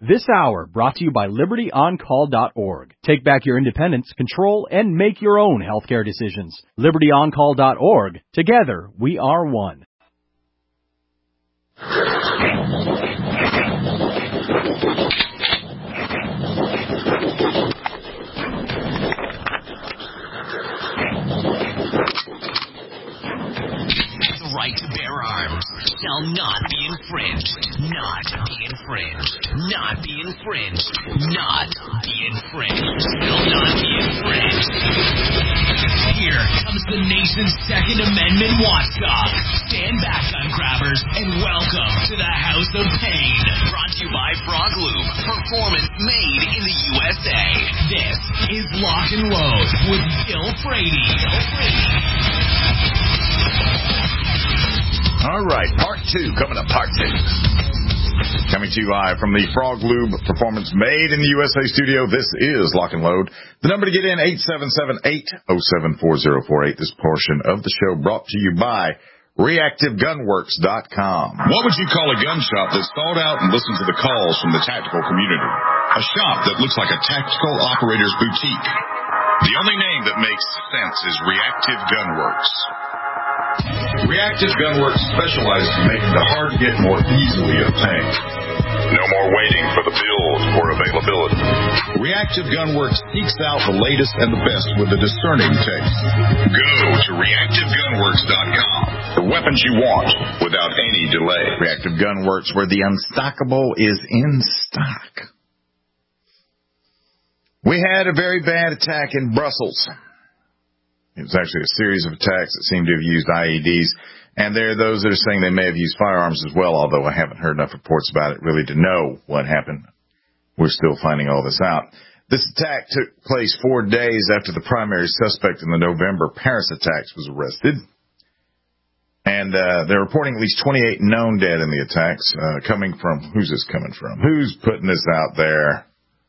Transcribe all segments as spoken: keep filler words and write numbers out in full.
This hour brought to you by Liberty On Call dot org. Take back your independence, control, and make your own healthcare decisions. Liberty On Call dot org. Together, we are one. The right to bear arms shall not be infringed. Not be infringed. Not be infringed. Not be infringed. Shall not be infringed. Here comes the nation's Second Amendment watchdog. Stand back, gun grabbers, and welcome to the House of Pain. Brought to you by Frog Loop. Performance made in the U S A. This is Lock and Load with Bill Frady. Bill Frady. All right, part two, coming up, part two. Coming to you live from the Frog Lube Performance Made in the U S A studio, this is Lock and Load. The number to get in, eight seven seven, eight oh seven, four oh four eight. This portion of the show brought to you by Reactive Gun Works dot com. What would you call a gun shop that's thought out and listens to the calls from the tactical community? A shop that looks like a tactical operator's boutique. The only name that makes sense is Reactive Gun Works. Reactive Gunworks specializes in making the hard get more easily obtained. No more waiting for the build or availability. Reactive Gunworks seeks out the latest and the best with a discerning taste. Go to Reactive Gunworks dot com for weapons you want without any delay. Reactive Gunworks, where the unstockable is in stock. We had a very bad attack in Brussels. It was actually a series of attacks that seemed to have used I E Ds. And there are those that are saying they may have used firearms as well, although I haven't heard enough reports about it really to know what happened. We're still finding all this out. This attack took place four days after the primary suspect in the November Paris attacks was arrested. And uh, they're reporting at least twenty-eight known dead in the attacks. Uh, coming from, who's this coming from? Who's putting this out there?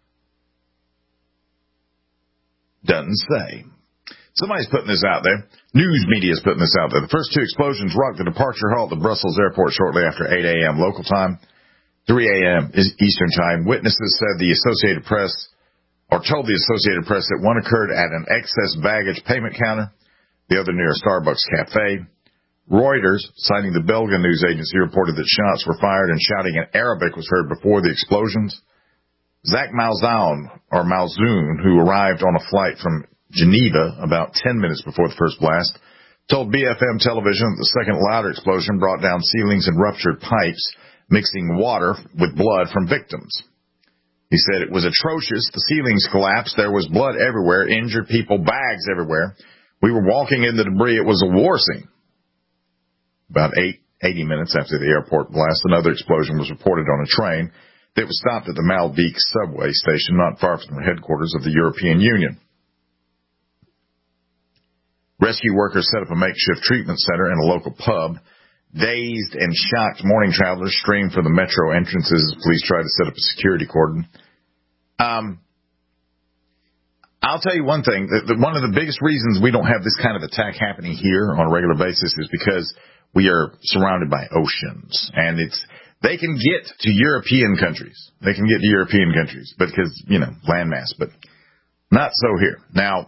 Doesn't say. Somebody's putting this out there. News media is putting this out there. The first two explosions rocked the departure hall at the Brussels airport shortly after eight a.m. local time, three a.m. Eastern time. Witnesses said the Associated Press, or told the Associated Press that one occurred at an excess baggage payment counter, the other near a Starbucks cafe. Reuters, citing the Belgian news agency, reported that shots were fired and shouting in Arabic was heard before the explosions. Zach Malzoun, or Malzoun, who arrived on a flight from Geneva about ten minutes before the first blast, told B F M television that the second louder explosion brought down ceilings and ruptured pipes, mixing water with blood from victims. He said it was atrocious. The ceilings collapsed. There was blood everywhere, injured people, bags everywhere. We were walking in the debris. It was a war scene. About eight, eighty minutes after the airport blast, another explosion was reported on a train that was stopped at the Malbeek subway station not far from the headquarters of the European Union. Rescue workers set up a makeshift treatment center in a local pub. Dazed and shocked morning travelers streamed for the metro entrances as police tried to set up a security cordon. Um, I'll tell you one thing. The, the, one of the biggest reasons we don't have this kind of attack happening here on a regular basis is because we are surrounded by oceans. And it's they can get to European countries. They can get to European countries because, you know, landmass. But not so here. Now,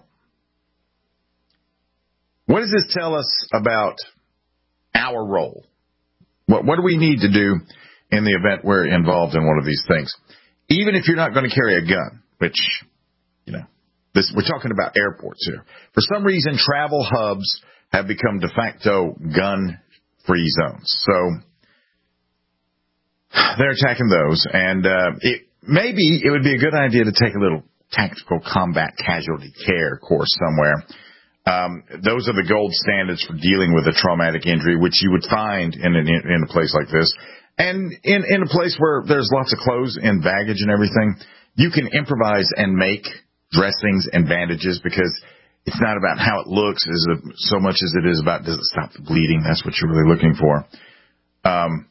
what does this tell us about our role? What, what do we need to do in the event we're involved in one of these things? Even if you're not going to carry a gun, which, you know, this, we're talking about airports here. For some reason, travel hubs have become de facto gun-free zones. So they're attacking those. And uh, it, maybe it would be a good idea to take a little tactical combat casualty care course somewhere. Um, those are the gold standards for dealing with a traumatic injury, which you would find in, an, in a place like this. And in, in a place where there's lots of clothes and baggage and everything, you can improvise and make dressings and bandages because it's not about how it looks as a, so much as it is about does it stop the bleeding. That's what you're really looking for. Um,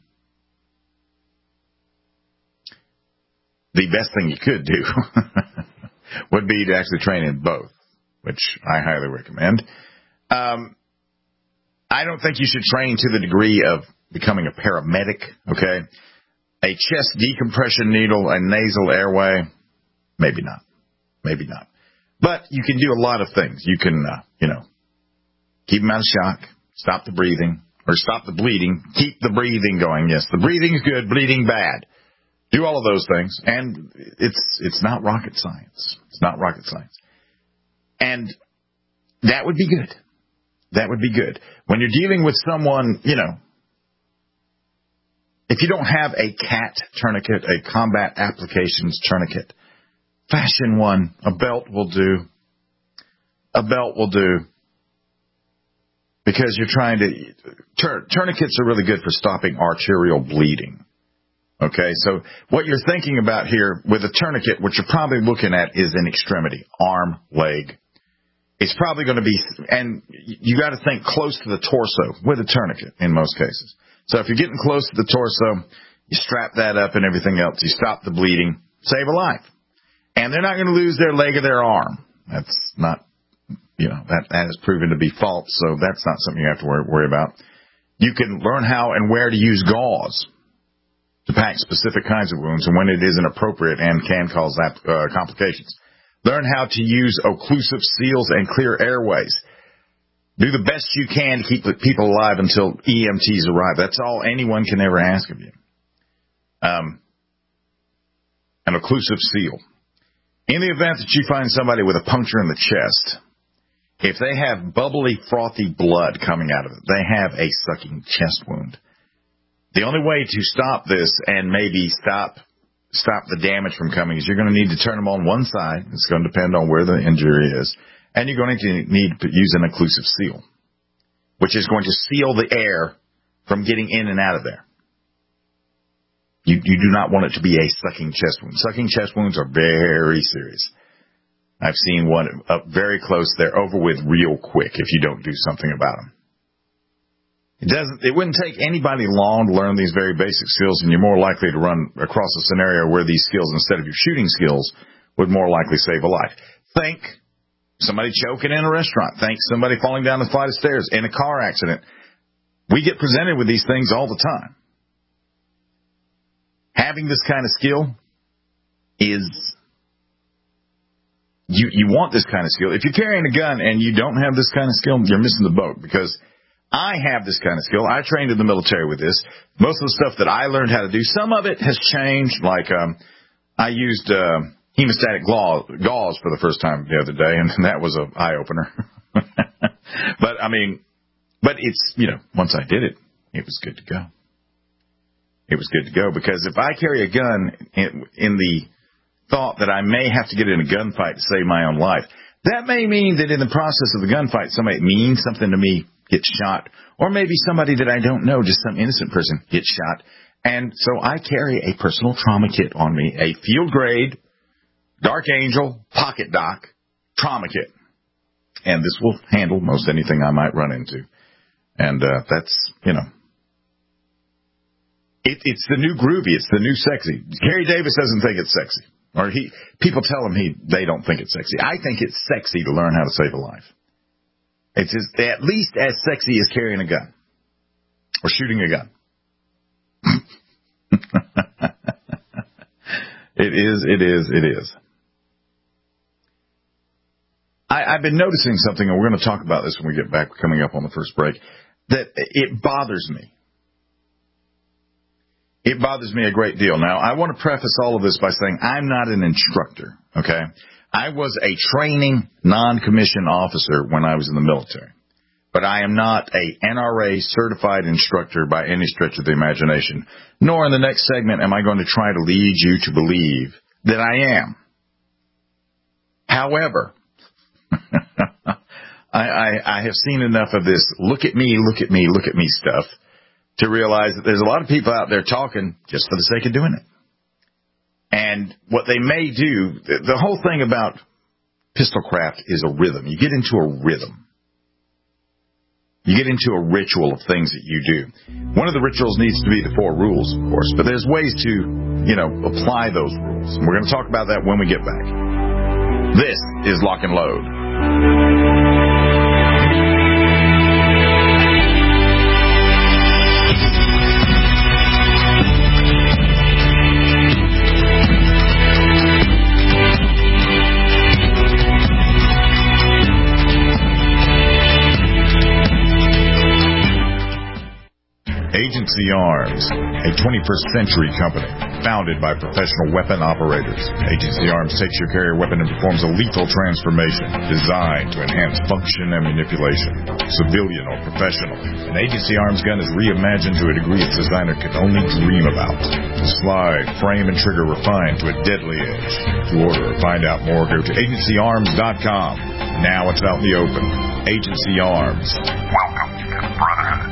the best thing you could do would be to actually train in both, which I highly recommend. Um, I don't think you should train to the degree of becoming a paramedic, okay? A chest decompression needle, a nasal airway, maybe not. Maybe not. But you can do a lot of things. You can, uh, you know, keep them out of shock, stop the breathing, or stop the bleeding, keep the breathing going. Yes, the breathing is good, bleeding bad. Do all of those things, and it's it's not rocket science. It's not rocket science. And that would be good. That would be good. When you're dealing with someone, you know, if you don't have a C A T tourniquet, a combat applications tourniquet, fashion one. A belt will do. A belt will do. Because you're trying to, tur- tourniquets are really good for stopping arterial bleeding. Okay, so what you're thinking about here with a tourniquet, what you're probably looking at is an extremity, arm, leg. It's probably going to be, and you got to think close to the torso with a tourniquet in most cases. So if you're getting close to the torso, you strap that up and everything else. You stop the bleeding, save a life. And they're not going to lose their leg or their arm. That's not, you know, that, that has proven to be false, so that's not something you have to worry, worry about. You can learn how and where to use gauze to pack specific kinds of wounds and when it isn't appropriate and can cause uh, complications. Learn how to use occlusive seals and clear airways. Do the best you can to keep the people alive until E M Ts arrive. That's all anyone can ever ask of you. Um, an occlusive seal. In the event that you find somebody with a puncture in the chest, if they have bubbly, frothy blood coming out of it, they have a sucking chest wound. The only way to stop this and maybe stop stop the damage from coming is you're going to need to turn them on one side. It's going to depend on where the injury is. And you're going to need to use an occlusive seal, which is going to seal the air from getting in and out of there. You, you do not want it to be a sucking chest wound. Sucking chest wounds are very serious. I've seen one up very close. They're over with real quick if you don't do something about them. It doesn't. It wouldn't take anybody long to learn these very basic skills, and you're more likely to run across a scenario where these skills, instead of your shooting skills, would more likely save a life. Think somebody choking in a restaurant. Think somebody falling down the flight of stairs in a car accident. We get presented with these things all the time. Having this kind of skill is, you, you want this kind of skill. If you're carrying a gun and you don't have this kind of skill, you're missing the boat, because I have this kind of skill. I trained in the military with this. Most of the stuff that I learned how to do, some of it has changed. Like, um, I used, uh, hemostatic gauze for the first time the other day, and that was an eye-opener. But, I mean, but it's, you know, once I did it, it was good to go. It was good to go, because if I carry a gun in, in the thought that I may have to get in a gunfight to save my own life, that may mean that in the process of the gunfight, somebody means something to me gets shot, or maybe somebody that I don't know, just some innocent person, gets shot. And so I carry a personal trauma kit on me, a field-grade, Dark Angel, Pocket Doc, trauma kit. And this will handle most anything I might run into. And uh, that's, you know, it, it's the new groovy, it's the new sexy. Gary Davis doesn't think it's sexy. Or he, people tell him he, they don't think it's sexy. I think it's sexy to learn how to save a life. It's just at least as sexy as carrying a gun or shooting a gun. It is, it is, it is. I, I've been noticing something, and we're going to talk about this when we get back, coming up on the first break, that it bothers me. It bothers me a great deal. Now, I want to preface all of this by saying I'm not an instructor, okay? I was a training non-commissioned officer when I was in the military. But I am not a N R A certified instructor by any stretch of the imagination. Nor in the next segment am I going to try to lead you to believe that I am. However, I, I, I have seen enough of this look at me, look at me, look at me stuff to realize that there's a lot of people out there talking just for the sake of doing it. And what they may do, the whole thing about pistol craft is a rhythm. You get into a rhythm. You get into a ritual of things that you do. One of the rituals needs to be the four rules, of course, but there's ways to, you know, apply those rules. And we're going to talk about that when we get back. This is Lock and Load. Agency Arms, a twenty-first century company founded by professional weapon operators. Agency Arms takes your carrier weapon and performs a lethal transformation designed to enhance function and manipulation. Civilian or professional, an Agency Arms gun is reimagined to a degree its designer could only dream about. The slide, frame, and trigger refined to a deadly edge. To order or find out more, go to agency arms dot com. Now it's out in the open. Agency Arms. Welcome to the Brotherhood.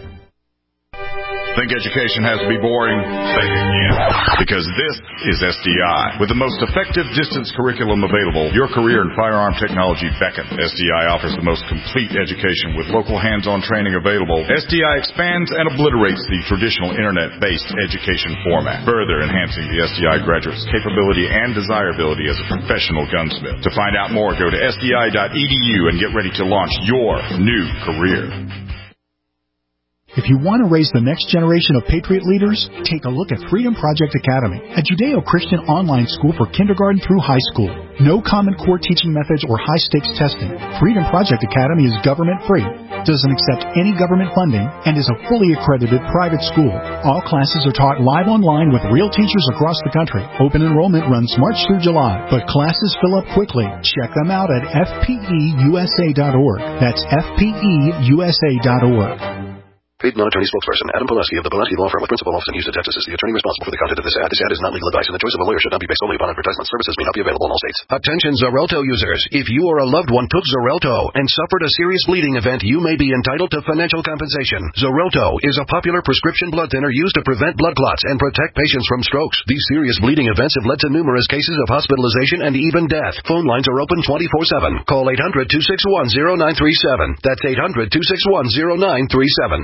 Think education has to be boring? Think again. Because this is S D I. With the most effective distance curriculum available, your career in firearm technology beckons. S D I offers the most complete education with local hands-on training available. S D I expands and obliterates the traditional internet-based education format, further enhancing the S D I graduate's capability and desirability as a professional gunsmith. To find out more, go to S D I dot E D U and get ready to launch your new career. If you want to raise the next generation of Patriot leaders, take a look at Freedom Project Academy, a Judeo-Christian online school for kindergarten through high school. No Common Core teaching methods or high-stakes testing. Freedom Project Academy is government-free, doesn't accept any government funding, and is a fully accredited private school. All classes are taught live online with real teachers across the country. Open enrollment runs March through July, but classes fill up quickly. Check them out at F P E U S A dot org. That's F P E U S A dot org. Paid non-attorney spokesperson Adam Pulaski of the Pulaski Law Firm with principal office in Houston, Texas is the attorney responsible for the content of this ad. This ad is not legal advice, and the choice of a lawyer should not be based solely upon advertisement. Services may not be available in all states. Attention Xarelto users. If you or a loved one took Xarelto and suffered a serious bleeding event, you may be entitled to financial compensation. Xarelto is a popular prescription blood thinner used to prevent blood clots and protect patients from strokes. These serious bleeding events have led to numerous cases of hospitalization and even death. Phone lines are open twenty-four seven. Call eight hundred, two six one, zero nine three seven. That's eight hundred, two six one, zero nine three seven.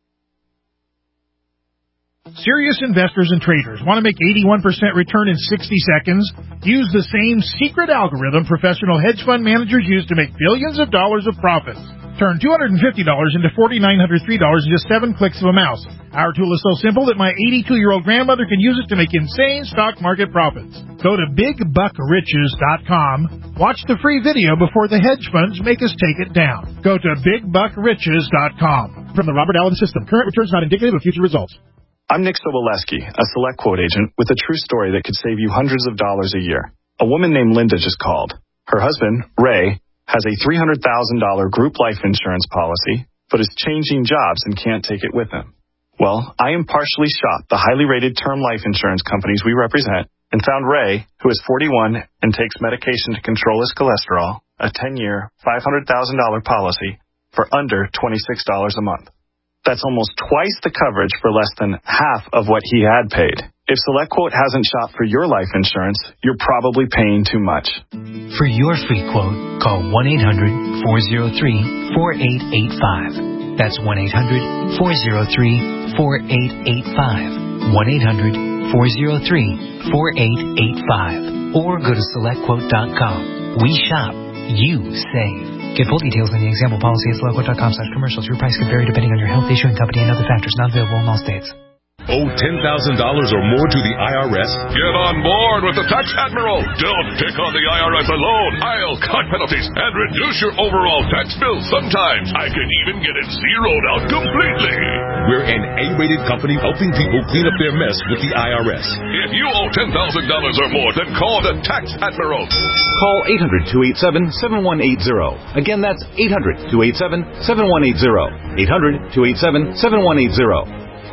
Serious investors and traders want to make eighty-one percent return in sixty seconds? Use the same secret algorithm professional hedge fund managers use to make billions of dollars of profits. Turn two hundred fifty dollars into four thousand nine hundred three dollars in just seven clicks of a mouse. Our tool is so simple that my eighty-two-year-old grandmother can use it to make insane stock market profits. Go to big buck riches dot com. Watch the free video before the hedge funds make us take it down. Go to big buck riches dot com. From the Robert Allen System, current returns not indicative of future results. I'm Nick Soboleski, a Select Quote agent with a true story that could save you hundreds of dollars a year. A woman named Linda just called. Her husband, Ray, has a three hundred thousand dollars group life insurance policy, but is changing jobs and can't take it with him. Well, I impartially shopped the highly rated term life insurance companies we represent and found Ray, who is forty-one and takes medication to control his cholesterol, a ten-year, five hundred thousand dollars policy for under twenty-six dollars a month. That's almost twice the coverage for less than half of what he had paid. If SelectQuote hasn't shopped for your life insurance, you're probably paying too much. For your free quote, call one eight hundred, four oh three, four eight eight five. That's one eight hundred, four oh three, four eight eight five. one eight hundred, four oh three, four eight eight five. Or go to select quote dot com. We shop. You save. Get full details in the example policy at select quote dot com slash commercials. Your price can vary depending on your health, issuing company, and other factors. Not available in all states. Owe ten thousand dollars or more to the I R S? Get on board with the Tax Admiral. Don't pick on the I R S alone. I'll cut penalties and reduce your overall tax bill. Sometimes I can even get it zeroed out completely. We're an A-rated company helping people clean up their mess with the I R S. If you owe ten thousand dollars or more, then call the Tax Admiral. Call eight hundred, two eight seven, seven one eight zero. Again, that's eight hundred, two eight seven, seven one eight zero. eight hundred, two eight seven, seven one eight zero.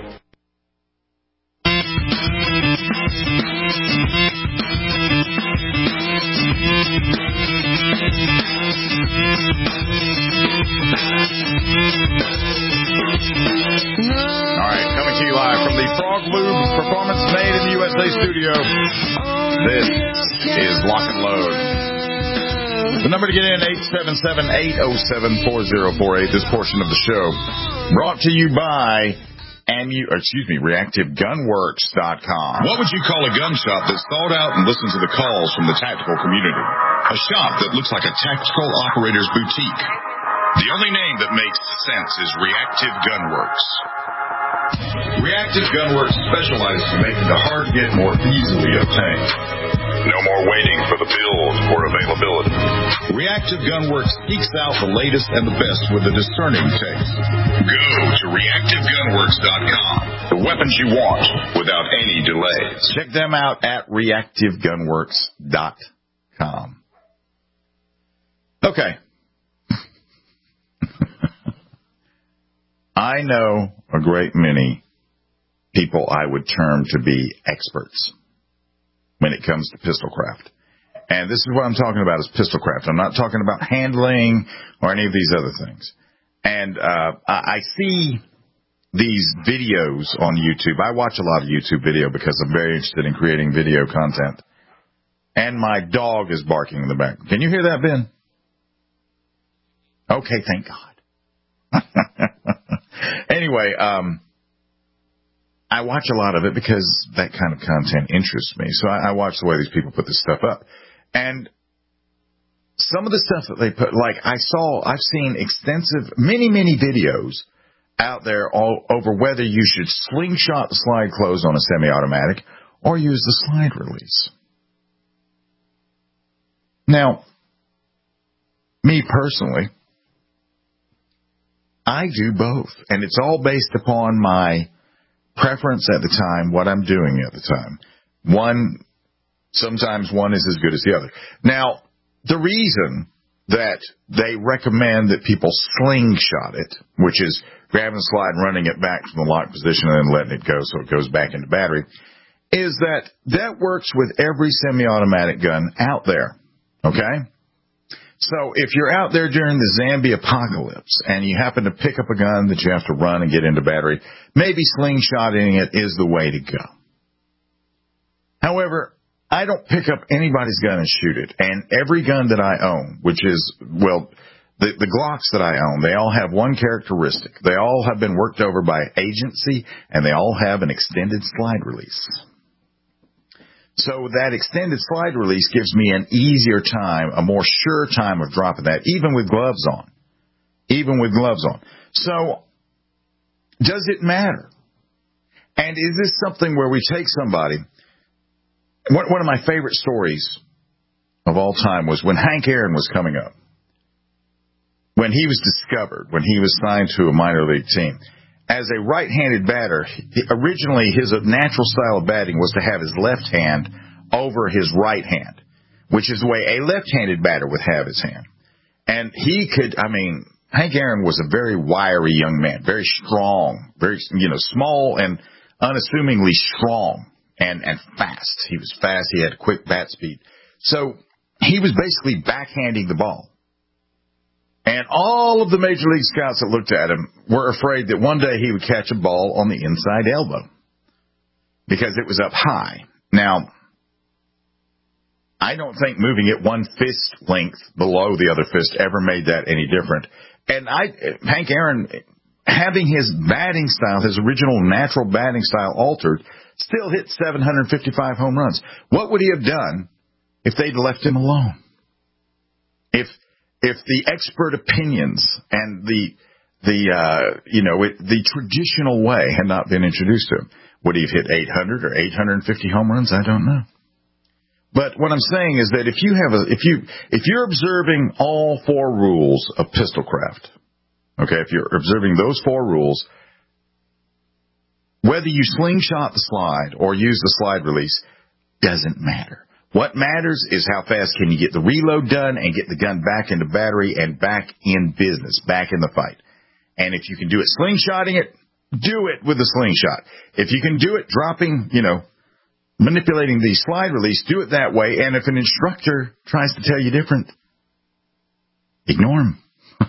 All right, coming to you live from the Frog Lube Performance Made in the U S A studio. This is Lock and Load. The number to get in, eight seven seven, eight oh seven, four oh four eight. This portion of the show brought to you by Amu, or excuse me, reactive gun works dot com. What would you call a gun shop that's thought out and listens to the calls from the tactical community? A shop that looks like a tactical operator's boutique. The only name that makes sense is Reactive Gunworks. Reactive Gunworks specializes in making the hard get more easily obtained. No more waiting for the build or availability. Reactive Gunworks seeks out the latest and the best with a discerning taste. Go to reactive gunworks dot com. The weapons you want without any delays. Check them out at reactive gunworks dot com. Okay. I know a great many people I would term to be experts when it comes to pistol craft. And this is what I'm talking about is pistol craft. I'm not talking about handling or any of these other things. And uh, I see these videos on YouTube. I watch a lot of YouTube video because I'm very interested in creating video content. And my dog is barking in the back. Can you hear that, Ben? Okay, thank God. Anyway, um, I watch a lot of it because that kind of content interests me. So I, I watch the way these people put this stuff up. And some of the stuff that they put, like I saw, I've seen extensive, many, many videos out there all over whether you should slingshot the slide close on a semi-automatic or use the slide release. Now, me personally, I do both, and it's all based upon my preference at the time, what I'm doing at the time. One, sometimes one is as good as the other. Now, the reason that they recommend that people slingshot it, which is grabbing the slide and running it back from the lock position and then letting it go so it goes back into battery, is that that works with every semi-automatic gun out there, okay? So if you're out there during the zombie apocalypse and you happen to pick up a gun that you have to run and get into battery, maybe slingshotting it is the way to go. However, I don't pick up anybody's gun and shoot it. And every gun that I own, which is, well, the, the Glocks that I own, they all have one characteristic. They all have been worked over by agency, and they all have an extended slide release. So that extended slide release gives me an easier time, a more sure time of dropping that, even with gloves on. Even with gloves on. So, does it matter? And is this something where we take somebody... One, one of my favorite stories of all time was when Hank Aaron was coming up. When he was discovered, when he was signed to a minor league team. As a right-handed batter, originally his natural style of batting was to have his left hand over his right hand, which is the way a left-handed batter would have his hand. And he could, I mean, Hank Aaron was a very wiry young man, very strong, very, you know, small and unassumingly strong and, and fast. He was fast. He had quick bat speed. So he was basically backhanding the ball. And all of the Major League scouts that looked at him were afraid that one day he would catch a ball on the inside elbow because it was up high. Now, I don't think moving it one fist length below the other fist ever made that any different. And I, Hank Aaron, having his batting style, his original natural batting style altered, still hit seven hundred fifty-five home runs. What would he have done if they'd left him alone? If... If the expert opinions and the, the uh, you know, it, the traditional way had not been introduced to him, would he have hit eight hundred or eight hundred fifty home runs? I don't know. But what I'm saying is that if you have a, if you, if you're observing all four rules of pistol craft, okay, if you're observing those four rules, whether you slingshot the slide or use the slide release doesn't matter. What matters is how fast can you get the reload done and get the gun back into battery and back in business, back in the fight. And if you can do it slingshotting it, do it with the slingshot. If you can do it dropping, you know, manipulating the slide release, do it that way. And if an instructor tries to tell you different, ignore him.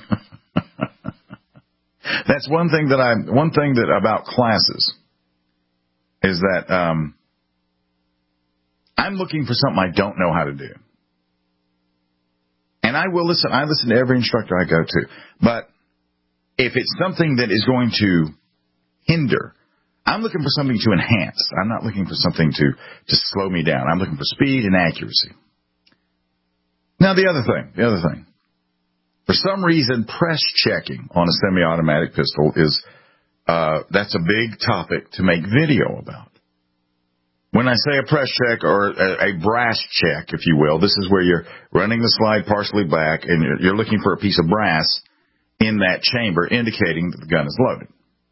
That's one thing that I, one thing that about classes is that, um, I'm looking for something I don't know how to do. And I will listen. I listen to every instructor I go to. But if it's something that is going to hinder, I'm looking for something to enhance. I'm not looking for something to, to slow me down. I'm looking for speed and accuracy. Now, the other thing, the other thing. For some reason, press checking on a semi-automatic pistol is, uh, that's a big topic to make video about. When I say a press check or a, a brass check, if you will, this is where you're running the slide partially back and you're, you're looking for a piece of brass in that chamber indicating that the gun is loaded.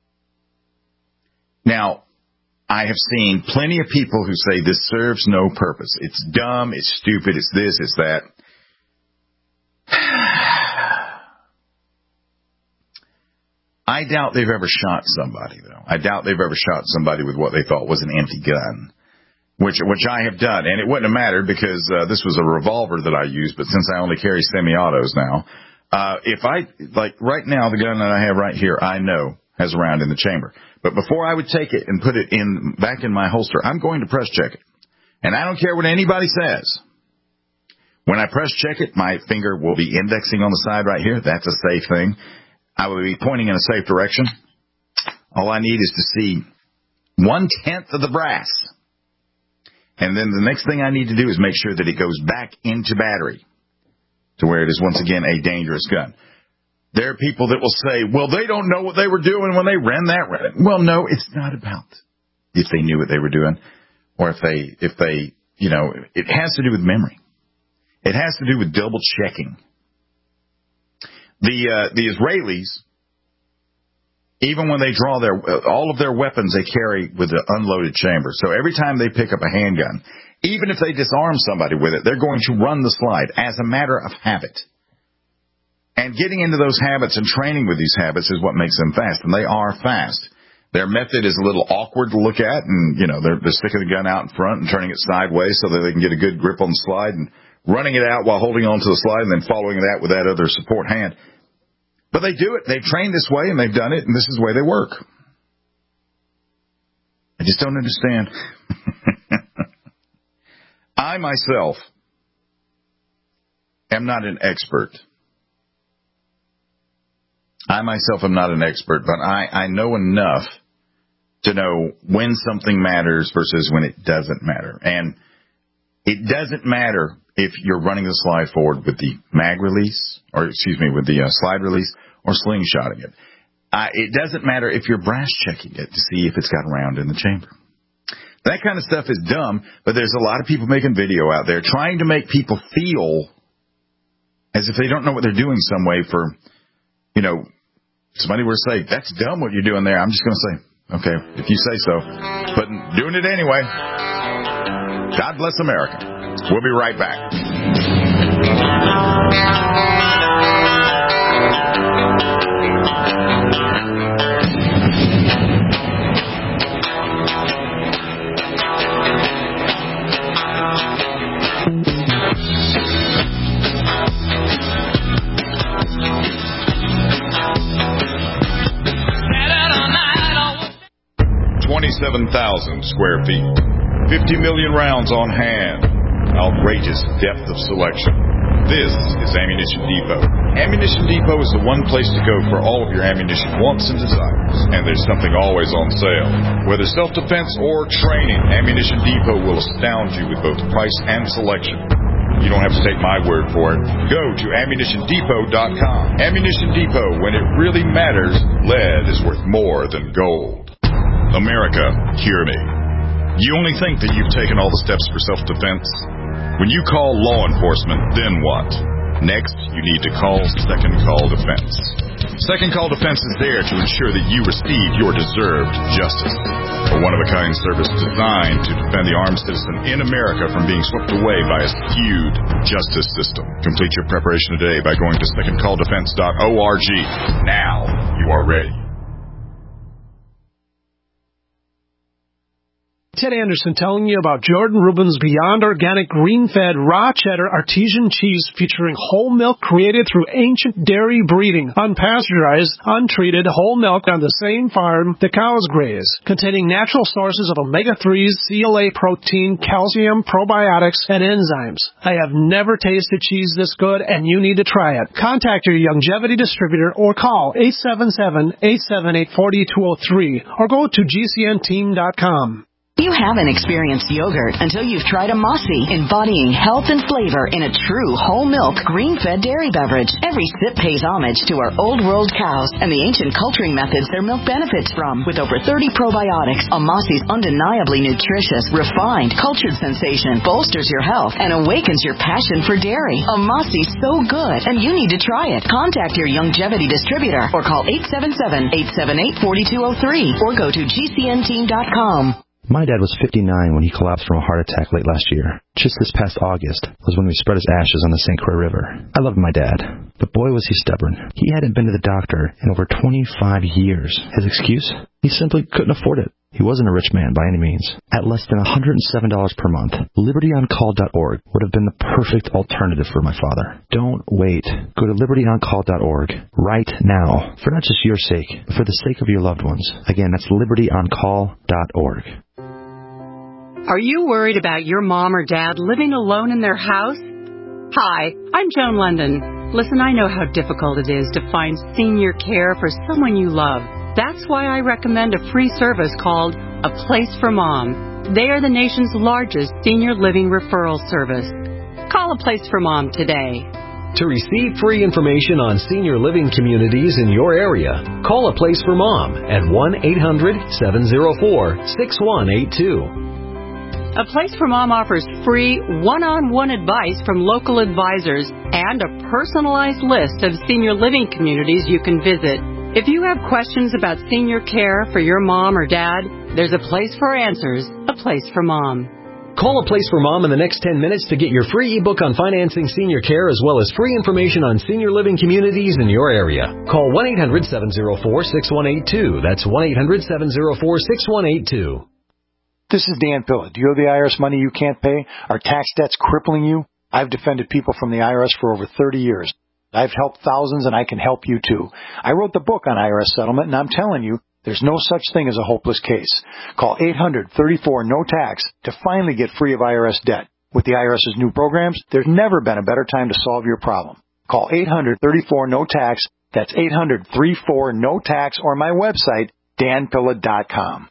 Now, I have seen plenty of people who say this serves no purpose. It's dumb, it's stupid, it's this, it's that. I doubt they've ever shot somebody, though. I doubt they've ever shot somebody with what they thought was an empty gun. Which, which I have done, and it wouldn't have mattered because uh, this was a revolver that I used, but since I only carry semi-autos now, uh, if I, like right now, the gun that I have right here, I know has a round in the chamber. But before I would take it and put it in, back in my holster, I'm going to press check it. And I don't care what anybody says. When I press check it, my finger will be indexing on the side right here. That's a safe thing. I will be pointing in a safe direction. All I need is to see one-tenth of the brass. And then the next thing I need to do is make sure that it goes back into battery to where it is once again a dangerous gun. There are people that will say, well, they don't know what they were doing when they ran that. Well, no, it's not about if they knew what they were doing or if they, if they, you know, it has to do with memory. It has to do with double checking. The, uh, the Israelis, even when they draw their, all of their weapons they carry with an unloaded chamber. So every time they pick up a handgun, even if they disarm somebody with it, they're going to run the slide as a matter of habit. And getting into those habits and training with these habits is what makes them fast. And they are fast. Their method is a little awkward to look at. And, you know, they're, they're sticking the gun out in front and turning it sideways so that they can get a good grip on the slide and running it out while holding on to the slide and then following that with that other support hand. But they do it. They've trained this way, and they've done it, and this is the way they work. I just don't understand. I, myself, am not an expert. I, myself, am not an expert, but I, I know enough to know when something matters versus when it doesn't matter. And it doesn't matter if you're running the slide forward with the mag release, or excuse me, with the uh, slide release, or slingshotting it. Uh, it doesn't matter if you're brass checking it to see if it's got a round in the chamber. That kind of stuff is dumb, but there's a lot of people making video out there trying to make people feel as if they don't know what they're doing some way for, you know, somebody were to say, that's dumb what you're doing there. I'm just going to say, okay, if you say so. But doing it anyway. God bless America. We'll be right back. twenty-seven thousand square feet, fifty million rounds on hand, outrageous depth of selection. This is Ammunition Depot. Ammunition Depot is the one place to go for all of your ammunition wants and desires. And there's something always on sale. Whether self-defense or training, Ammunition Depot will astound you with both price and selection. You don't have to take my word for it. Go to ammunition depot dot com. Ammunition Depot, when it really matters, lead is worth more than gold. America, hear me. You only think that you've taken all the steps for self-defense? When you call law enforcement, then what? Next, you need to call Second Call Defense. Second Call Defense is there to ensure that you receive your deserved justice. A one-of-a-kind service designed to defend the armed citizen in America from being swept away by a skewed justice system. Complete your preparation today by going to second call defense dot org. Now you are ready. Ted Anderson telling you about Jordan Rubin's Beyond Organic Green-Fed Raw Cheddar Artesian Cheese featuring whole milk created through ancient dairy breeding, unpasteurized, untreated whole milk on the same farm the cows graze, containing natural sources of omega threes, C L A protein, calcium, probiotics, and enzymes. I have never tasted cheese this good, and you need to try it. Contact your Youngevity distributor or call eight seven seven, eight seven eight, four two zero three or go to G C N team dot com. You haven't experienced yogurt until you've tried Amasi, embodying health and flavor in a true whole milk, green-fed dairy beverage. Every sip pays homage to our old world cows and the ancient culturing methods their milk benefits from. With over thirty probiotics, Amasi's undeniably nutritious, refined, cultured sensation bolsters your health and awakens your passion for dairy. Amasi's so good, and you need to try it. Contact your Youngevity distributor or call eight seven seven, eight seven eight, four two zero three or go to G C N team dot com. My dad was fifty-nine when he collapsed from a heart attack late last year. Just this past August was when we spread his ashes on the Saint Croix River. I loved my dad, but boy was he stubborn. He hadn't been to the doctor in over twenty-five years. His excuse? He simply couldn't afford it. He wasn't a rich man by any means. At less than one hundred seven dollars per month, liberty on call dot org would have been the perfect alternative for my father. Don't wait. Go to liberty on call dot org right now, for not just your sake, but for the sake of your loved ones. Again, that's liberty on call dot org. Are you worried about your mom or dad living alone in their house? Hi, I'm Joan London. Listen, I know how difficult it is to find senior care for someone you love. That's why I recommend a free service called A Place for Mom. They are the nation's largest senior living referral service. Call A Place for Mom today. To receive free information on senior living communities in your area, call A Place for Mom at one eight hundred, seven oh four, six one eight two. A Place for Mom offers free one-on-one advice from local advisors and a personalized list of senior living communities you can visit. If you have questions about senior care for your mom or dad, there's a place for answers, A Place for Mom. Call A Place for Mom in the next ten minutes to get your free ebook on financing senior care as well as free information on senior living communities in your area. Call one eight hundred, seven oh four, six one eight two. That's one eight hundred, seven oh four, six one eight two. This is Dan Pilla. Do you owe the I R S money you can't pay? Are tax debts crippling you? I've defended people from the I R S for over thirty years. I've helped thousands, and I can help you too. I wrote the book on I R S settlement, and I'm telling you, there's no such thing as a hopeless case. Call eight hundred, thirty-four, no tax to finally get free of I R S debt. With the IRS's new programs, there's never been a better time to solve your problem. Call eight hundred, thirty-four, no tax. That's eight hundred, thirty-four, no tax, or my website, dan pilla dot com.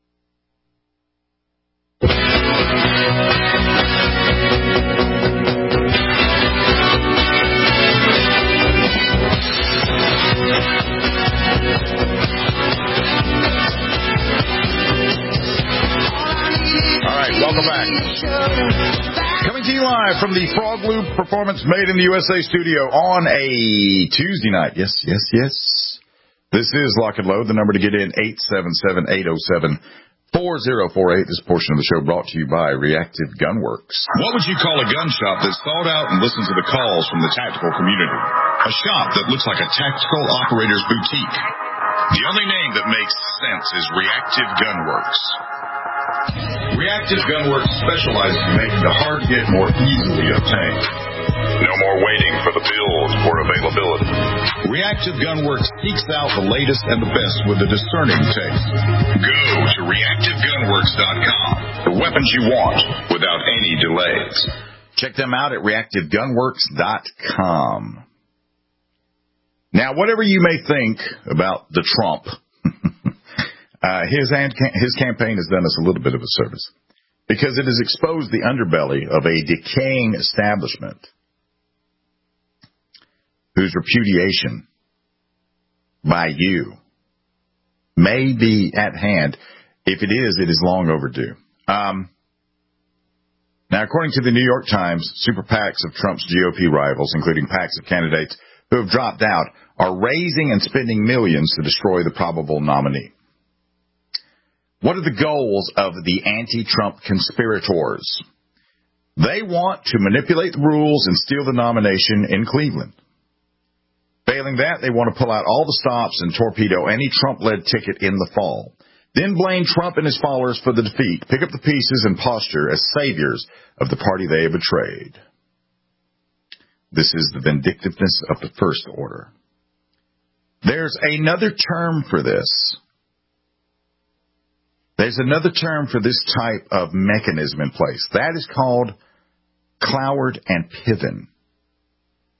Welcome back. Coming to you live from the Frog Loop Performance Made in the U S A studio on a Tuesday night. Yes, yes, yes. This is Lock and Load. The number to get in, eight seven seven, eight oh seven, four oh four eight. This portion of the show brought to you by Reactive Gunworks. What would you call a gun shop that's thought out and listens to the calls from the tactical community? A shop that looks like a tactical operator's boutique. The only name that makes sense is Reactive Gunworks. Reactive Gunworks specializes in making the hard get more easily obtained. No more waiting for the build or availability. Reactive Gunworks seeks out the latest and the best with a discerning taste. Go to reactive gunworks dot com for weapons you want without any delays. Check them out at reactive gunworks dot com. Now, whatever you may think about the Trump, Uh, his, his campaign has done us a little bit of a service because it has exposed the underbelly of a decaying establishment whose repudiation by you may be at hand. If it is, it is long overdue. Um, now, according to the New York Times, super PACs of Trump's G O P rivals, including PACs of candidates who have dropped out, are raising and spending millions to destroy the probable nominee. What are the goals of the anti-Trump conspirators? They want to manipulate the rules and steal the nomination in Cleveland. Failing that, they want to pull out all the stops and torpedo any Trump-led ticket in the fall. Then blame Trump and his followers for the defeat, pick up the pieces and posture as saviors of the party they have betrayed. This is the vindictiveness of the first order. There's another term for this. There's another term for this type of mechanism in place. That is called Cloward and Piven.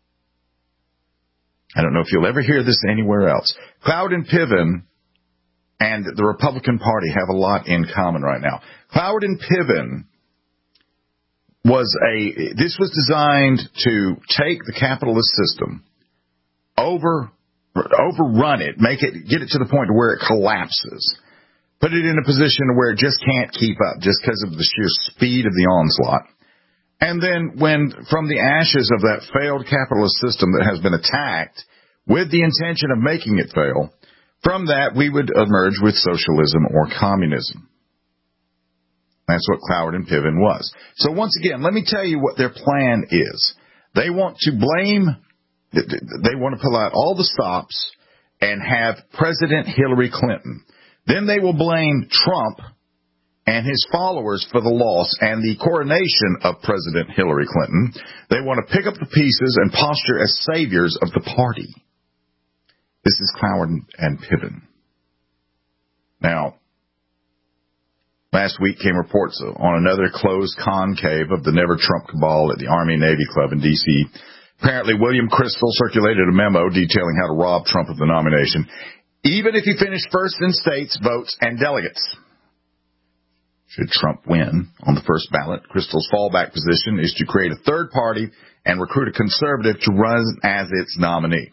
I don't know if you'll ever hear this anywhere else. Cloward and Piven and the Republican Party have a lot in common right now. Cloward and Piven was a, this was designed to take the capitalist system, over, overrun it, make it, get it to the point where it collapses, put it in a position where it just can't keep up just because of the sheer speed of the onslaught. And then when, from the ashes of that failed capitalist system that has been attacked with the intention of making it fail, from that we would emerge with socialism or communism. That's what Cloward and Piven was. So once again, let me tell you what their plan is. They want to blame, they want to pull out all the stops and have President Hillary Clinton. Then they will blame Trump and his followers for the loss and the coronation of President Hillary Clinton. They want to pick up the pieces and posture as saviors of the party. This is Cloward and Piven. Now, last week came reports on another closed conclave of the Never Trump cabal at the Army Navy Club in D C Apparently, William Kristol circulated a memo detailing how to rob Trump of the nomination, even if he finished first in states, votes, and delegates. Should Trump win on the first ballot, Kristol's fallback position is to create a third party and recruit a conservative to run as its nominee.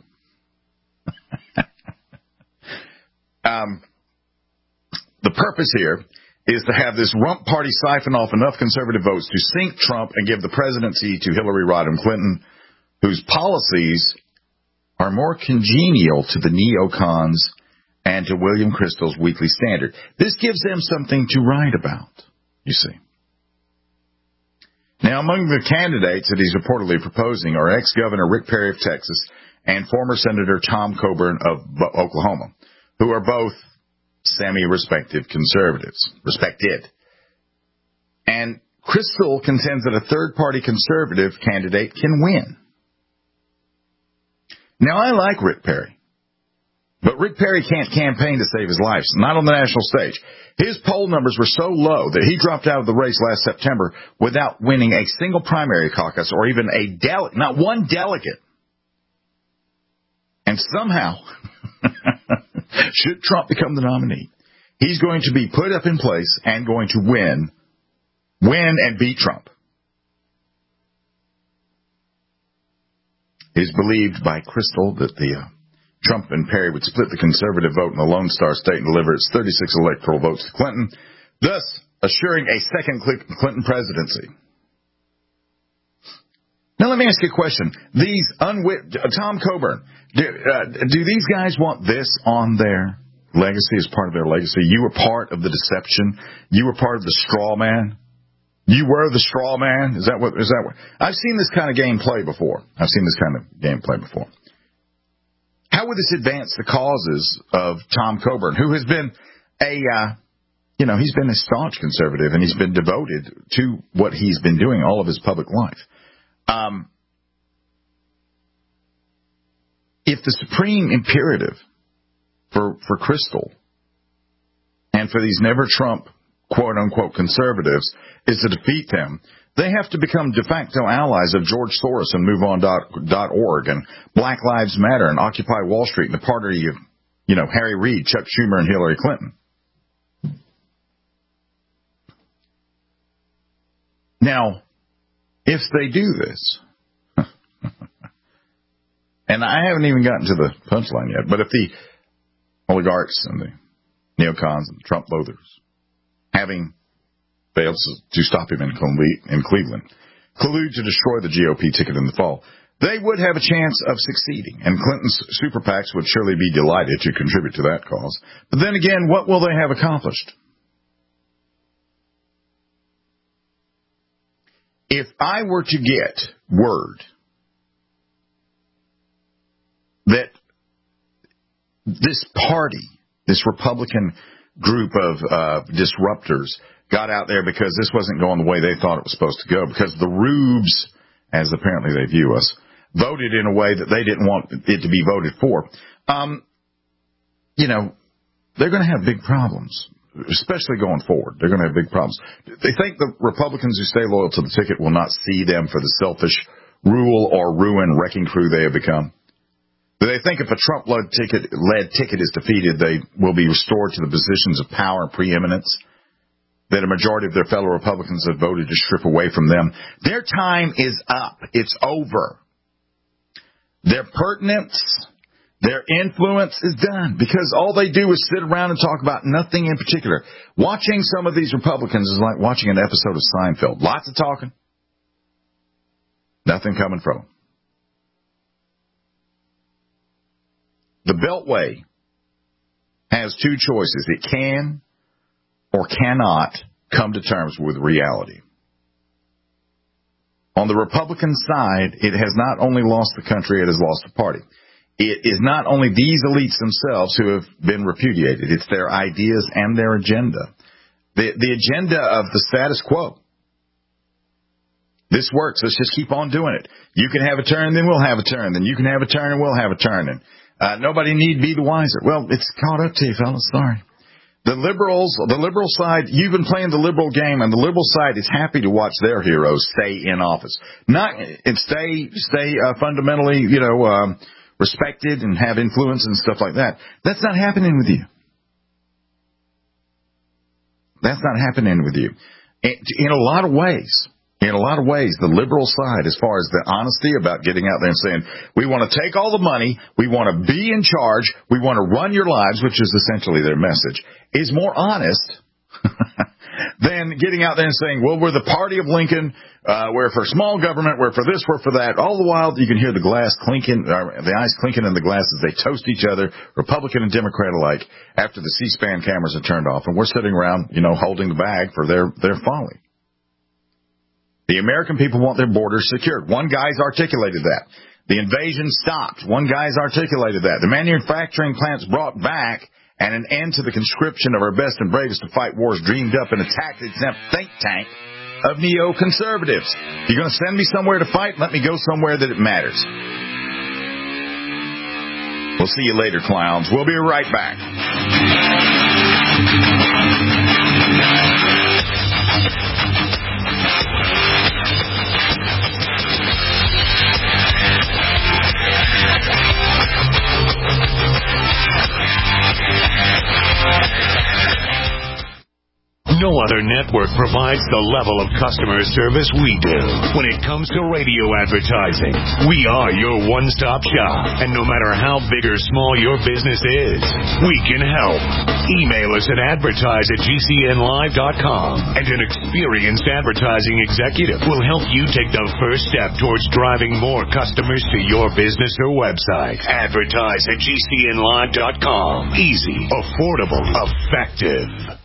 um, the purpose here is to have this rump party siphon off enough conservative votes to sink Trump and give the presidency to Hillary Rodham Clinton, whose policies are more congenial to the neocons and to William Kristol's Weekly Standard. This gives them something to write about, you see. Now, among the candidates that he's reportedly proposing are ex-Governor Rick Perry of Texas and former Senator Tom Coburn of Oklahoma, who are both semi-respected conservatives, respected. And Kristol contends that a third-party conservative candidate can win. Now, I like Rick Perry, but Rick Perry can't campaign to save his life, not on the national stage. His poll numbers were so low that he dropped out of the race last September without winning a single primary caucus or even a delegate, not one delegate. And somehow, should Trump become the nominee, he's going to be put up in place and going to win, win and beat Trump. It is believed by Kristol that the uh, Trump and Perry would split the conservative vote in the Lone Star State and deliver its thirty-six electoral votes to Clinton, thus assuring a second Clinton presidency. Now, let me ask you a question. These unwit uh, Tom Coburn, do, uh, do these guys want this on their legacy as part of their legacy? You were part of the deception. You were part of the straw man. You were the straw man. Is that what? Is that what? I've seen this kind of game play before. I've seen this kind of game play before. How would this advance the causes of Tom Coburn, who has been a, uh, you know, he's been a staunch conservative and he's been devoted to what he's been doing all of his public life. Um, if the supreme imperative for, for Kristol and for these never Trump quote unquote conservatives is to defeat them, they have to become de facto allies of George Soros and move on dot org and Black Lives Matter and Occupy Wall Street and the party of, you know, Harry Reid, Chuck Schumer, and Hillary Clinton. Now, if they do this, and I haven't even gotten to the punchline yet, but if the oligarchs and the neocons and the Trump loathers, having failed to stop him in Cleveland, collude to destroy the G O P ticket in the fall, they would have a chance of succeeding, and Clinton's super PACs would surely be delighted to contribute to that cause. But then again, what will they have accomplished? If I were to get word that this party, this Republican group of uh, disruptors got out there because this wasn't going the way they thought it was supposed to go, because the rubes, as apparently they view us, voted in a way that they didn't want it to be voted for, um, you know, they're going to have big problems, especially going forward. They're going to have big problems. They think the Republicans who stay loyal to the ticket will not see them for the selfish rule or ruin wrecking crew they have become. Do they think if a Trump-led ticket, led ticket is defeated, they will be restored to the positions of power and preeminence that a majority of their fellow Republicans have voted to strip away from them? Their time is up. It's over. Their pertinence, their influence is done because all they do is sit around and talk about nothing in particular. Watching some of these Republicans is like watching an episode of Seinfeld. Lots of talking, nothing coming from them. The Beltway has two choices. It can or cannot come to terms with reality. On the Republican side, it has not only lost the country, it has lost the party. It is not only these elites themselves who have been repudiated, it's their ideas and their agenda. The, the agenda of the status quo. This works. Let's just keep on doing it. You can have a turn, then we'll have a turn. Then you can have a turn, and we'll have a turn. And uh, nobody need be the wiser. Well, it's caught up to you, fellas. Sorry. The liberals, the liberal side, you've been playing the liberal game, and the liberal side is happy to watch their heroes stay in office, not and stay stay uh, fundamentally, you know, um, respected and have influence and stuff like that. That's not happening with you. That's not happening with you. In a lot of ways, in a lot of ways, the liberal side, as far as the honesty about getting out there and saying, we want to take all the money, we want to be in charge, we want to run your lives, which is essentially their message, is more honest than getting out there and saying, well, we're the party of Lincoln, uh, we're for small government, we're for this, we're for that. All the while, you can hear the glass clinking, uh, the ice clinking in the glass as they toast each other, Republican and Democrat alike, after the C-SPAN cameras are turned off, and we're sitting around, you know, holding the bag for their, their folly. The American people want their borders secured. One guy's articulated that. The invasion stopped. One guy's articulated that. The manufacturing plants brought back, and an end to the conscription of our best and bravest to fight wars dreamed up in a tax-exempt think tank of neoconservatives. If you're going to send me somewhere to fight, let me go somewhere that it matters. We'll see you later, clowns. We'll be right back. No other network provides the level of customer service we do when it comes to radio advertising. We are your one-stop shop, and no matter how big or small your business is, we can help. Email us at advertise at g c n live dot com, and an experienced advertising executive will help you take the first step towards driving more customers to your business or website. Advertise at g c n live dot com. Easy, affordable, effective.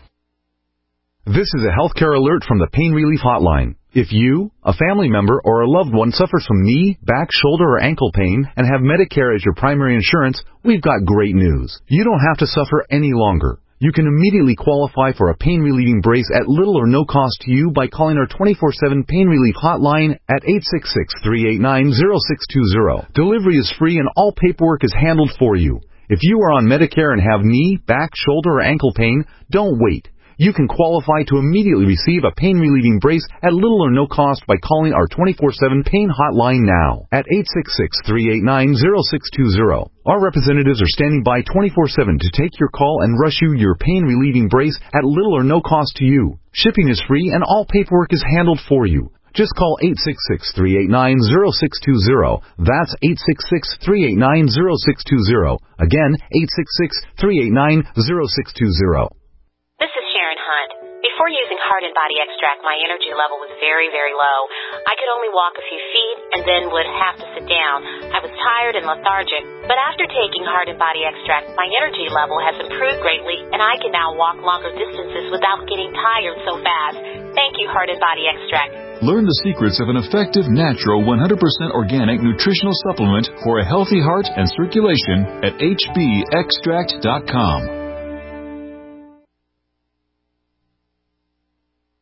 This is a healthcare alert from the Pain Relief Hotline. If you, a family member, or a loved one suffers from knee, back, shoulder, or ankle pain and have Medicare as your primary insurance, we've got great news. You don't have to suffer any longer. You can immediately qualify for a pain-relieving brace at little or no cost to you by calling our twenty-four seven Pain Relief Hotline at eight six six, three eight nine, zero six two zero. Delivery is free and all paperwork is handled for you. If you are on Medicare and have knee, back, shoulder, or ankle pain, don't wait. You can qualify to immediately receive a pain-relieving brace at little or no cost by calling our twenty-four seven Pain Hotline now at eight six six, three eight nine, zero six two zero. Our representatives are standing by twenty-four seven to take your call and rush you your pain-relieving brace at little or no cost to you. Shipping is free and all paperwork is handled for you. Just call eight six six, three eight nine, zero six two zero. That's eight six six, three eight nine, zero six two zero. Again, eight six six, three eight nine, zero six two zero. This is Sharon Hunt. Before using Heart and Body Extract, my energy level was very, very low. I could only walk a few feet and then would have to sit down. I was tired and lethargic. But after taking Heart and Body Extract, my energy level has improved greatly, and I can now walk longer distances without getting tired so fast. Thank you, Heart and Body Extract. Learn the secrets of an effective, natural, one hundred percent organic nutritional supplement for a healthy heart and circulation at h b extract dot com.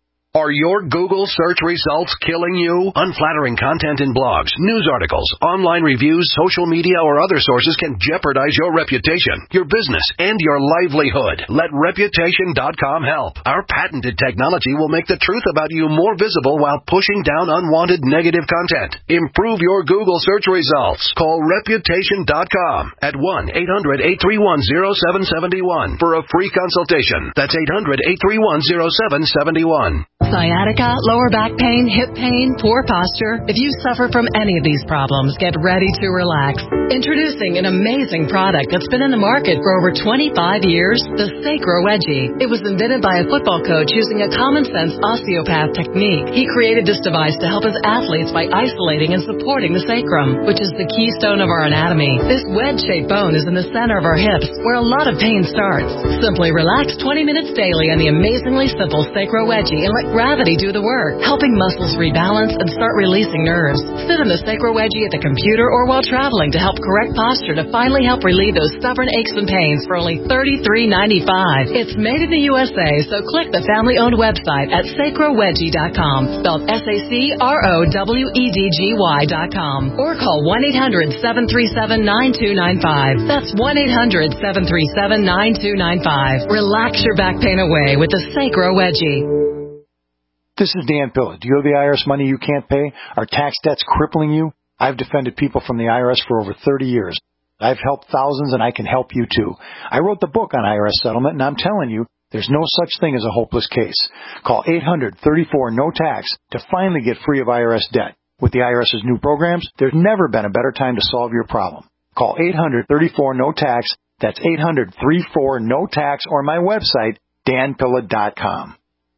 Are your Google search results killing you? Unflattering content in blogs, news articles, online reviews, social media, or other sources can jeopardize your reputation, your business, and your livelihood. Let Reputation dot com help. Our patented technology will make the truth about you more visible while pushing down unwanted negative content. Improve your Google search results. Call Reputation dot com at one eight hundred eight three one zero seven seven one for a free consultation. That's eight hundred eight three one zero seven seven one. Sciatica, lower back pain, hip pain, poor posture. If you suffer from any of these problems, get ready to relax. Introducing an amazing product that's been in the market for over twenty-five years, the Sacro Wedgie. It was invented by a football coach using a common-sense osteopath technique. He created this device to help his athletes by isolating and supporting the sacrum, which is the keystone of our anatomy. This wedge-shaped bone is in the center of our hips, where a lot of pain starts. Simply relax twenty minutes daily on the amazingly simple Sacro Wedgie and let gravity do the work, helping muscles rebalance and start releasing nerves. Sit in the Sacro Wedgie at the computer or while traveling to help correct posture to finally help relieve those stubborn aches and pains for only thirty-three ninety-five. It's made in the U S A, so click the family-owned website at sacro wedgie dot com, spelled S A C R O W E D G Y dot com, or call one eight hundred seven three seven nine two nine five. That's one eight hundred seven three seven nine two nine five. Relax your back pain away with the Sacro Wedgie. This is Dan Pilla. Do you owe the I R S money you can't pay? Are tax debts crippling you? I've defended people from the I R S for over thirty years. I've helped thousands, and I can help you too. I wrote the book on I R S settlement, and I'm telling you, there's no such thing as a hopeless case. Call eight hundred thirty-four no tax to finally get free of I R S debt. With the IRS's new programs, there's never been a better time to solve your problem. Call eight hundred thirty-four no tax. That's eight hundred thirty-four no tax, or my website, dan pilla dot com.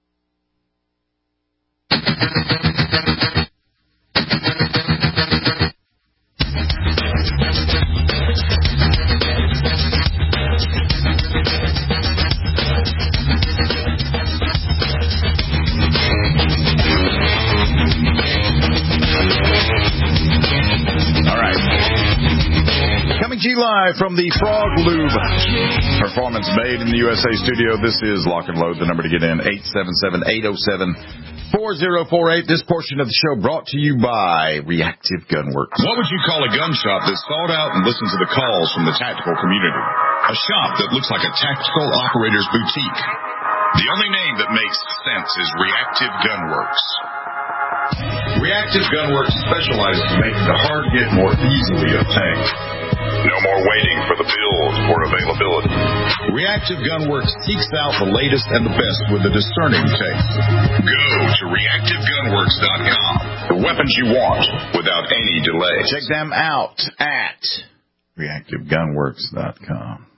Coming to you live from the Frog Lube Performance Made in the U S A studio. This is Lock and Load. The number to get in, eight seven seven, eight oh seven, four oh four eight. This portion of the show brought to you by Reactive Gunworks. What would you call a gun shop that's sought out and listens to the calls from the tactical community? A shop that looks like a tactical operator's boutique. The only name that makes sense is Reactive Gunworks. Reactive Gunworks specializes in making the hard get more easily obtained. No more waiting for the build or availability. Reactive Gunworks seeks out the latest and the best with a discerning taste. Go to reactive gunworks dot com. The weapons you want without any delay. Check them out at reactive gunworks dot com.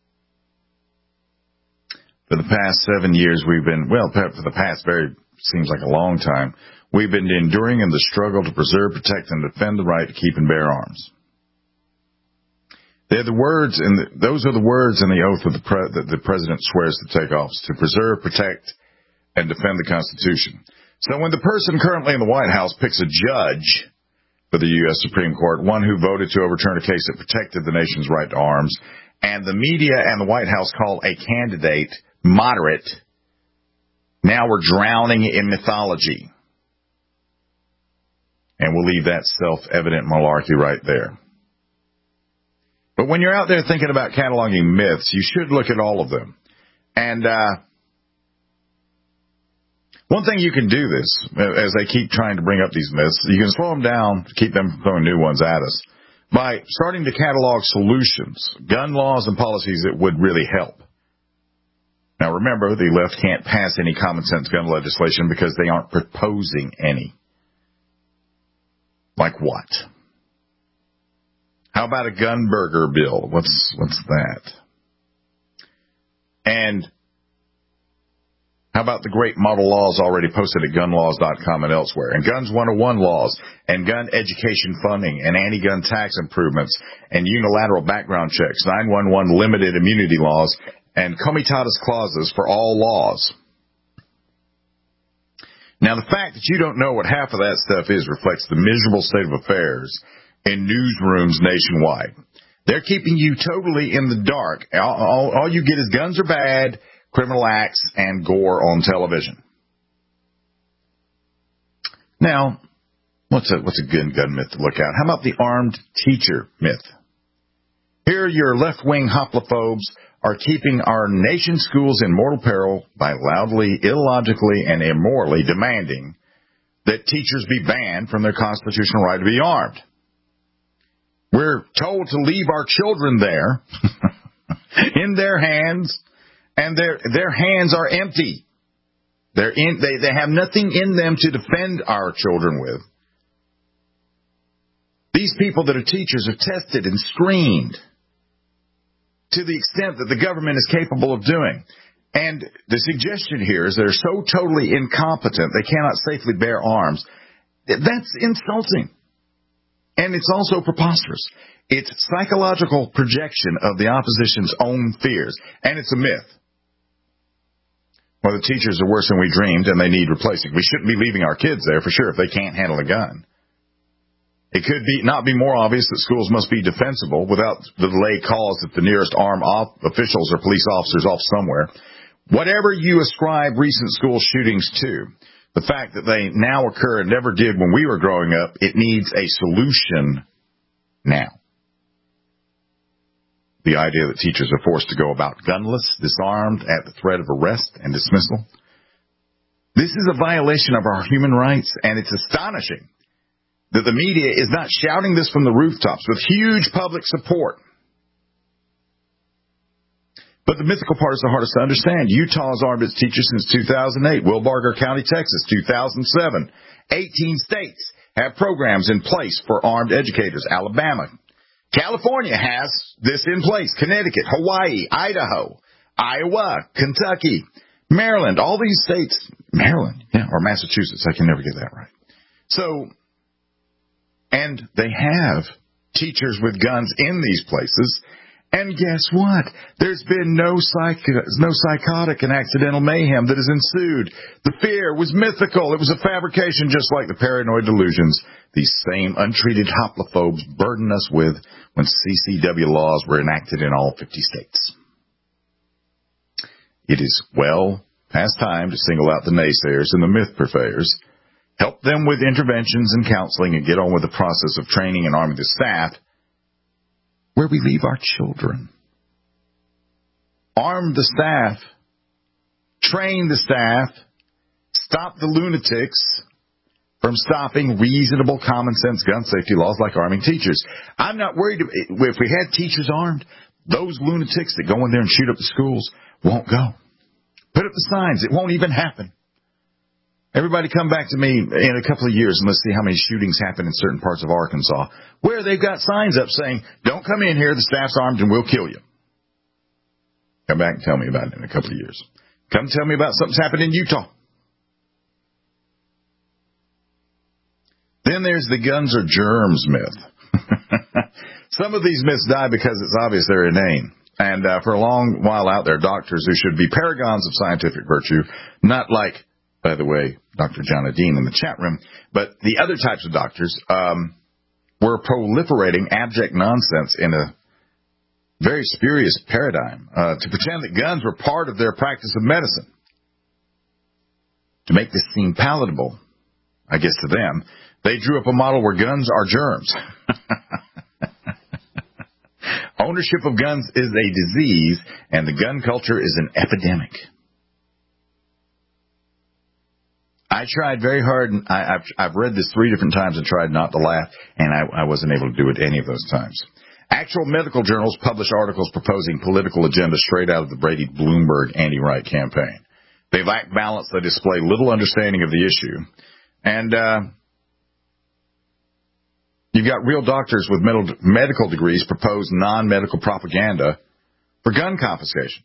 For the past seven years, we've been, well, for the past very, seems like a long time, we've been enduring in the struggle to preserve, protect, and defend the right to keep and bear arms. They're the words, and the, those are the words in the oath of the pre, that the president swears to take office: to preserve, protect, and defend the Constitution. So when the person currently in the White House picks a judge for the U S Supreme Court, one who voted to overturn a case that protected the nation's right to arms, and the media and the White House call a candidate moderate, now we're drowning in mythology. And we'll leave that self-evident malarkey right there. But when you're out there thinking about cataloging myths, you should look at all of them. And uh, one thing you can do this, as they keep trying to bring up these myths, you can slow them down to keep them from throwing new ones at us by starting to catalog solutions, gun laws and policies that would really help. Now remember, the left can't pass any common sense gun legislation because they aren't proposing any. Like what? How about a gun burger bill? What's what's that? And how about the great model laws already posted at gun laws dot com and elsewhere? And Guns one oh one laws, and gun education funding, and anti-gun tax improvements, and unilateral background checks, nine one one limited immunity laws, and comitatus clauses for all laws. Now, the fact that you don't know what half of that stuff is reflects the miserable state of affairs in newsrooms nationwide. They're keeping you totally in the dark. All, all, all you get is guns are bad, criminal acts, and gore on television. Now, what's a, what's a good gun myth to look at? How about the armed teacher myth? Here, your left-wing homophobes are keeping our nation's schools in mortal peril by loudly, illogically, and immorally demanding that teachers be banned from their constitutional right to be armed. We're told to leave our children there in their hands, and their their hands are empty. They're in, they, they have nothing in them to defend our children with. These people that are teachers are tested and screened to the extent that the government is capable of doing. And the suggestion here is they're so totally incompetent they cannot safely bear arms. That's insulting. And it's also preposterous. It's psychological projection of the opposition's own fears. And it's a myth. Well, the teachers are worse than we dreamed and they need replacing. We shouldn't be leaving our kids there for sure if they can't handle a gun. It could be not be more obvious that schools must be defensible without the delay caused at the nearest armed officials or police officers off somewhere. Whatever you ascribe recent school shootings to, the fact that they now occur and never did when we were growing up, it needs a solution now. The idea that teachers are forced to go about gunless, disarmed, at the threat of arrest and dismissal. This is a violation of our human rights, and it's astonishing that the media is not shouting this from the rooftops with huge public support. But the mythical part is the hardest to understand. Utah has armed its teachers since two thousand eight. Wilbarger County, Texas, two thousand seven. eighteen states have programs in place for armed educators. Alabama. California has this in place. Connecticut, Hawaii, Idaho, Iowa, Kentucky, Maryland. All these states, Maryland, yeah, or Massachusetts. I can never get that right. So, and they have teachers with guns in these places. And guess what? There's been no psych- no psychotic and accidental mayhem that has ensued. The fear was mythical. It was a fabrication, just like the paranoid delusions these same untreated homophobes burdened us with when C C W laws were enacted in all fifty states. It is well past time to single out the naysayers and the myth purveyors, help them with interventions and counseling, and get on with the process of training and arming the staff where we leave our children. Arm the staff. Train the staff. Stop the lunatics from stopping reasonable common sense gun safety laws like arming teachers. I'm not worried if we had teachers armed, those lunatics that go in there and shoot up the schools won't go. Put up the signs. It won't even happen. Everybody come back to me in a couple of years and let's see how many shootings happen in certain parts of Arkansas where they've got signs up saying, don't come in here, the staff's armed and we'll kill you. Come back and tell me about it in a couple of years. Come tell me about something's happened in Utah. Then there's the guns are germs myth. Some of these myths die because it's obvious they're inane. And uh, for a long while out there, doctors who should be paragons of scientific virtue, not like, by the way, Doctor John Adine in the chat room, but the other types of doctors um, were proliferating abject nonsense in a very spurious paradigm uh, to pretend that guns were part of their practice of medicine. To make this seem palatable, I guess to them, they drew up a model where guns are germs. Ownership of guns is a disease, and the gun culture is an epidemic. I tried very hard, and I, I've, I've read this three different times and tried not to laugh, and I, I wasn't able to do it any of those times. Actual medical journals publish articles proposing political agendas straight out of the Brady Bloomberg anti-right campaign. They lack balance. They display little understanding of the issue. And uh, you've got real doctors with med- medical degrees propose non-medical propaganda for gun confiscation.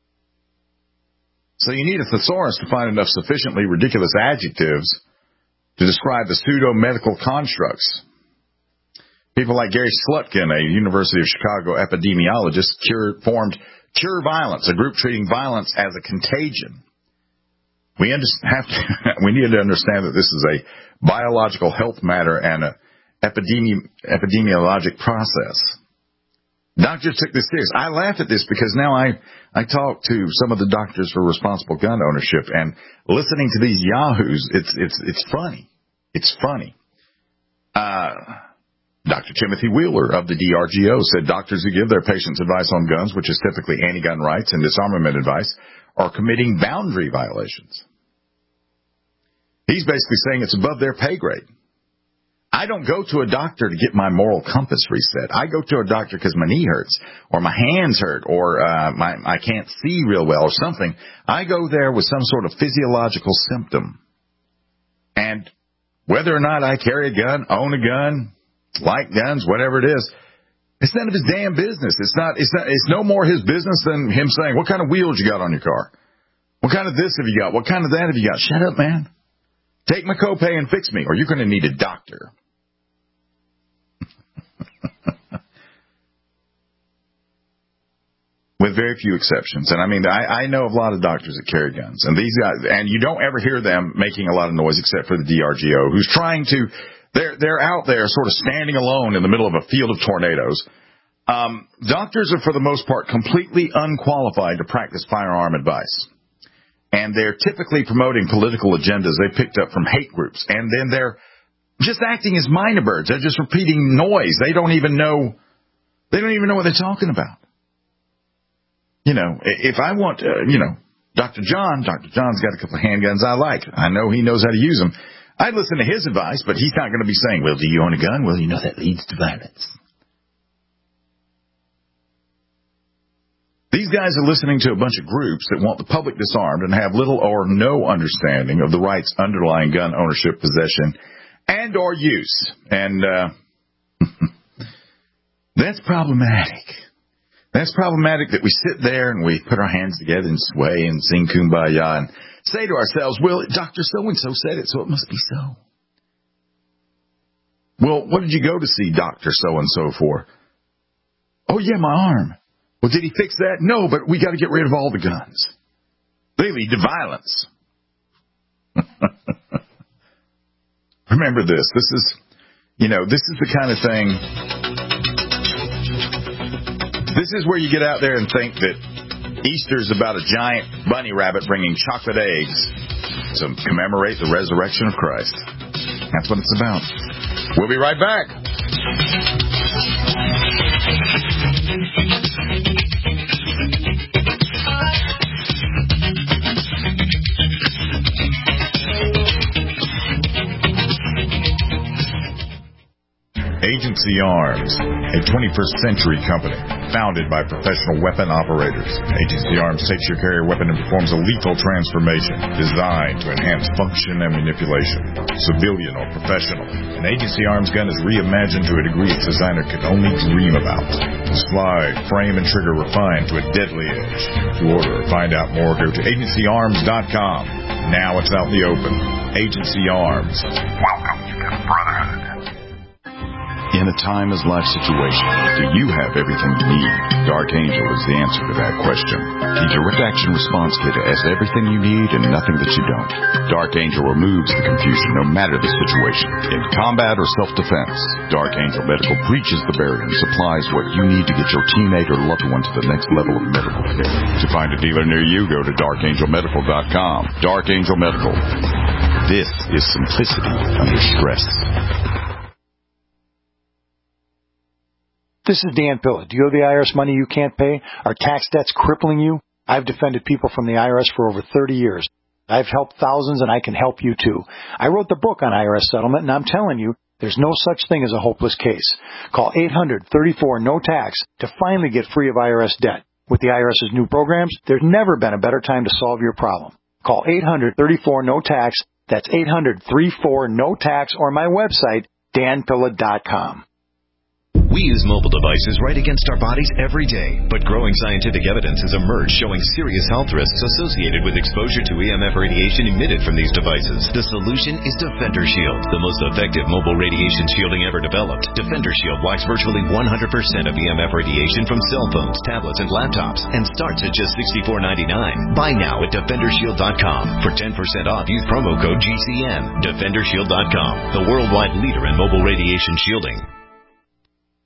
So you need a thesaurus to find enough sufficiently ridiculous adjectives to describe the pseudo-medical constructs. People like Gary Slutkin, a University of Chicago epidemiologist, cured, formed Cure Violence, a group treating violence as a contagion. We, have to, we need to understand that this is a biological health matter and an epidemi, epidemiologic process. Doctors took this serious. I laugh at this because now I, I talk to some of the doctors for responsible gun ownership, and listening to these yahoos, it's it's it's funny. It's funny. Uh, Doctor Timothy Wheeler of the D R G O said doctors who give their patients advice on guns, which is typically anti-gun rights and disarmament advice, are committing boundary violations. He's basically saying it's above their pay grade. I don't go to a doctor to get my moral compass reset. I go to a doctor because my knee hurts or my hands hurt or uh, my, I can't see real well or something. I go there with some sort of physiological symptom. And whether or not I carry a gun, own a gun, like guns, whatever it is, it's none of his damn business. It's not, it's not, it's no more his business than him saying, what kind of wheels you got on your car? What kind of this have you got? What kind of that have you got? Shut up, man. Take my copay and fix me, or you're going to need a doctor. With very few exceptions. And I mean, I, I know of a lot of doctors that carry guns. And these guys, and you don't ever hear them making a lot of noise except for the D R G O, who's trying to, they're, they're out there sort of standing alone in the middle of a field of tornadoes. Um, doctors are, for the most part, completely unqualified to practice firearm advice. And they're typically promoting political agendas they picked up from hate groups. And then they're just acting as minor birds. They're just repeating noise. They don't even know, they don't even know what they're talking about. You know, if I want, uh, you know, Doctor John, Doctor John's got a couple of handguns I like. I know he knows how to use them. I'd listen to his advice, but he's not going to be saying, well, do you own a gun? Well, you know that leads to violence. These guys are listening to a bunch of groups that want the public disarmed and have little or no understanding of the rights underlying gun ownership, possession, and or use. And uh, that's problematic. That's problematic that we sit there and we put our hands together and sway and sing Kumbaya and say to ourselves, well, Doctor So-and-so said it, so it must be so. Well, what did you go to see Doctor So-and-so for? Oh, yeah, my arm. Well, did he fix that? No, but we got to get rid of all the guns. They lead to violence. Remember this. This is, you know, this is the kind of thing... This is where you get out there and think that Easter's about a giant bunny rabbit bringing chocolate eggs to commemorate the resurrection of Christ. That's what it's about. We'll be right back. Agency Arms, a twenty-first century company founded by professional weapon operators. Agency Arms takes your carrier weapon and performs a lethal transformation designed to enhance function and manipulation, civilian or professional. An Agency Arms gun is reimagined to a degree its designer could only dream about. The slide, frame, and trigger refined to a deadly edge. To order or find out more, go to agency arms dot com. Now it's out in the open. Agency Arms. Welcome to the Brotherhood. In a timeless life situation, do you have everything you need? Dark Angel is the answer to that question. The Direct Action Response Kit has everything you need and nothing that you don't. Dark Angel removes the confusion no matter the situation. In combat or self-defense, Dark Angel Medical breaches the barrier and supplies what you need to get your teammate or loved one to the next level of medical care. To find a dealer near you, go to dark angel medical dot com. Dark Angel Medical. This is simplicity under stress. This is Dan Pilla. Do you owe the I R S money you can't pay? Are tax debts crippling you? I've defended people from the I R S for over thirty years. I've helped thousands, and I can help you too. I wrote the book on I R S settlement, and I'm telling you, there's no such thing as a hopeless case. Call eight hundred, thirty-four, no tax to finally get free of I R S debt. With the IRS's new programs, there's never been a better time to solve your problem. Call eight hundred, thirty-four, no tax. That's eight hundred, thirty-four, no tax, or my website, dan pilla dot com. We use mobile devices right against our bodies every day, but growing scientific evidence has emerged showing serious health risks associated with exposure to E M F radiation emitted from these devices. The solution is Defender Shield, the most effective mobile radiation shielding ever developed. Defender Shield blocks virtually one hundred percent of E M F radiation from cell phones, tablets, and laptops, and starts at just sixty-four ninety-nine. Buy now at defender shield dot com. For ten percent off, use promo code G C N. defender shield dot com, the worldwide leader in mobile radiation shielding.